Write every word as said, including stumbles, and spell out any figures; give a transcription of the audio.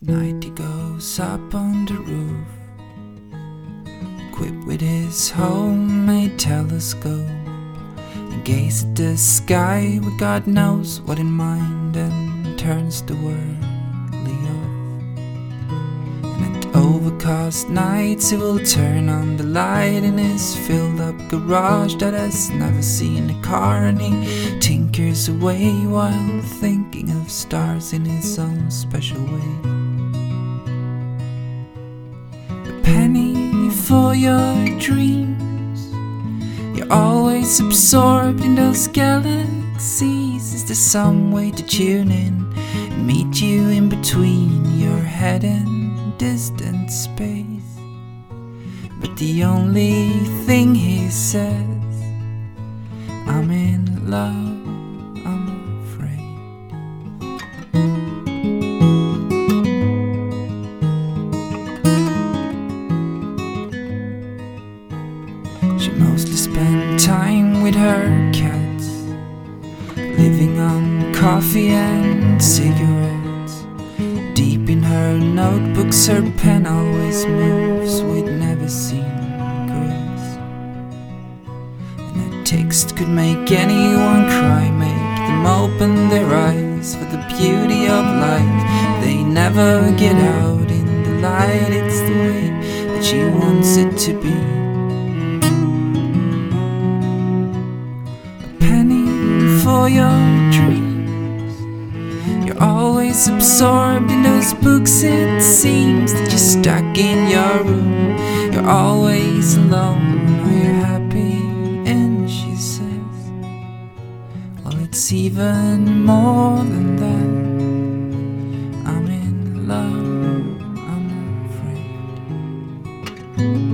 Night he goes up on the roof, equipped with his homemade telescope, and gaze at the sky with God knows what in mind, and turns the worldly off. And at overcast nights he will turn on the light in his filled up garage that has never seen a car, and he tinkers away while thinking of stars in his own special way. Penny for your dreams, you're always absorbed in those galaxies. Is there some way to tune in and meet you in between your head and distant space? But the only thing he says, I'm in love, I'm afraid. She mostly spent time with her cats, living on coffee and cigarettes. Deep in her notebooks her pen always moves with never seen grace. And a text could make anyone cry, make them open their eyes for the beauty of life. They never get out in the light, it's the way that she wants it to be. For your dreams, you're always absorbed in those books. It seems that you're stuck in your room, you're always alone. Are you happy? And she says, well, it's even more than that. I'm in love, I'm afraid.